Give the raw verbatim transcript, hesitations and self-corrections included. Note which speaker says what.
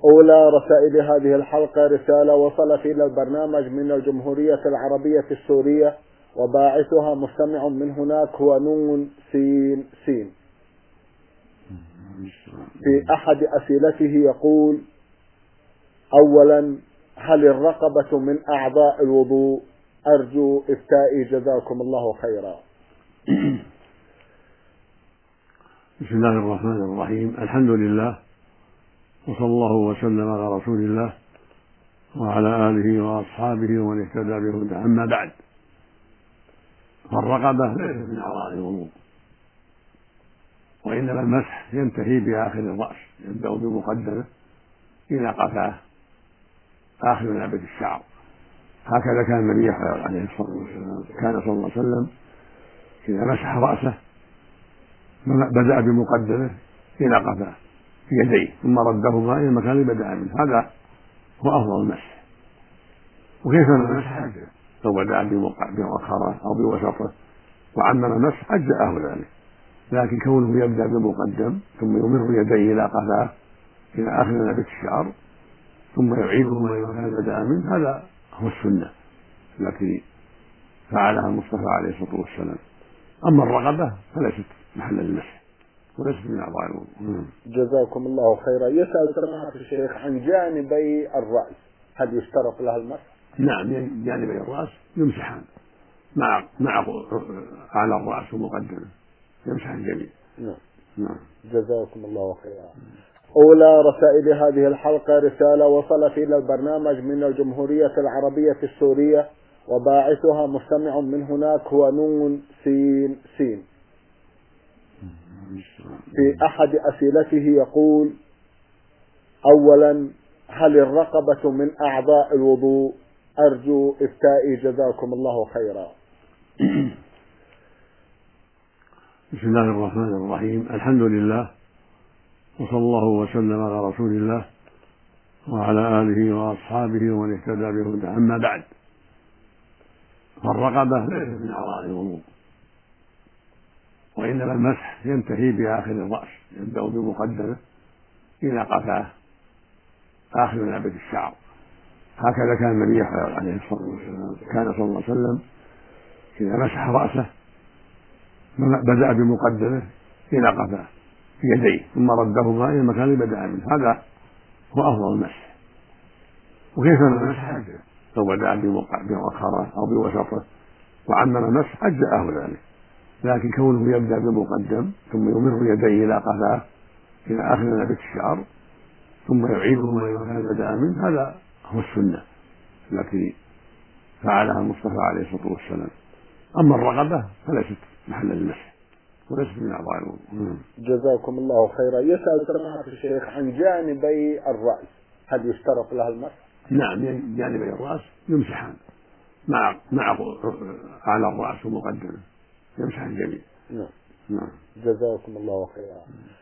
Speaker 1: أولى رسائل هذه الحلقة رسالة وصلت إلى البرنامج من الجمهورية العربية السورية، وباعثها مستمع من هناك هو نون سين سين. في أحد أسئلته يقول: أولا، هل الرقبة من أعضاء الوضوء؟ أرجو إفتائي جزاكم الله خيرا.
Speaker 2: بسم الله الرحمن الرحيم. الحمد لله، وصلى الله وسلم على رسول الله وعلى آله وأصحابه ومن اهتدى بهداه. أما بعد، فالرقبة ليست من أعضاء الوضوء، وإنما المسح ينتهي بآخر الرأس، يبدأ بمقدمه إلى قفاه آخر نابت الشعر. هكذا كان النبي عليه الصلاة والسلام، كان صلى الله عليه وسلم إذا مسح رأسه بدأ بمقدمه إلى قفاه بيديه، ثم ردهما إلى المكان اللي بدأ منه. هذا هو أفضل المسح. وكيف المسح أجزأ، لو بدأ بمؤخره أو بوسطه وعمم المسح أجزأه ذلك، لكن كونه يبدأ بمقدم ثم يمر يديه إلى قفاه إلى آخر نابت الشعر ثم يعيدهما إلى المكان اللي بدأ منه، هذا هو السنة التي فعلها المصطفى عليه الصلاة والسلام. أما الرقبة فليست محل المسح وليست من أعضاء الوضوء.
Speaker 1: جزاكم الله خيرا. يسأل سماحة الشيخ عن جانبي الرأس، هل يشترط لها المسح؟
Speaker 2: نعم، جانبي الرأس يمسحان مع مع على الرأس ومقدمه، يمسحان جميع.
Speaker 1: نعم.
Speaker 2: نعم.
Speaker 1: جزاكم الله خيرا. أولى رسائل هذه الحلقة رسالة وصلت إلى البرنامج من الجمهورية العربية السورية، وباعثها مستمع من هناك هو نون سين سين. في أحد أسئلته يقول: أولا، هل الرقبة من أعضاء الوضوء؟ أرجو إفتائي جزاكم الله خيرا.
Speaker 2: بسم الله الرحمن الرحيم. الحمد لله، وصلى الله وسلم على رسول الله وعلى آله وأصحابه ومن اهتدى بهداه. أما بعد، فالرقبة ليست من أعضاء الوضوء، وإنما المسح ينتهي بآخر الرأس، يبدأ بمقدمه إلى قفاه آخر نابت الشعر. هكذا كان النبي عليه الصلاة والسلام، كان صلى الله عليه وسلم إذا مسح رأسه بدأ بمقدمه إلى قفاه بيديه، ثم ردهما إلى المكان اللي بدأ منه. هذا هو أفضل المسح. وكيف المسح أجزأ، لو بدأ بمؤخره أو بوسطه وعمم المسح أجزأه ذلك، لكن كونه يبدأ بمقدم ثم يمر يديه إلى قفاه إلى آخر نابت الشعر ثم يعيدهما إلى المكان اللي بدأ منه، هذا هو السنة التي فعلها المصطفى عليه الصلاة والسلام. أما الرقبة فليست محل المسح وليست من أعضاء الوضوء.
Speaker 1: جزاكم الله خيرا. يسأل سماحة الشيخ عن جانبي الرأس، هل يشترط لها المسح؟
Speaker 2: نعم، جانبي الرأس يمسحان مع مع على الرأس ومقدمه، يمسحان جميع.
Speaker 1: نعم.
Speaker 2: نعم.
Speaker 1: جزاكم الله خيرا.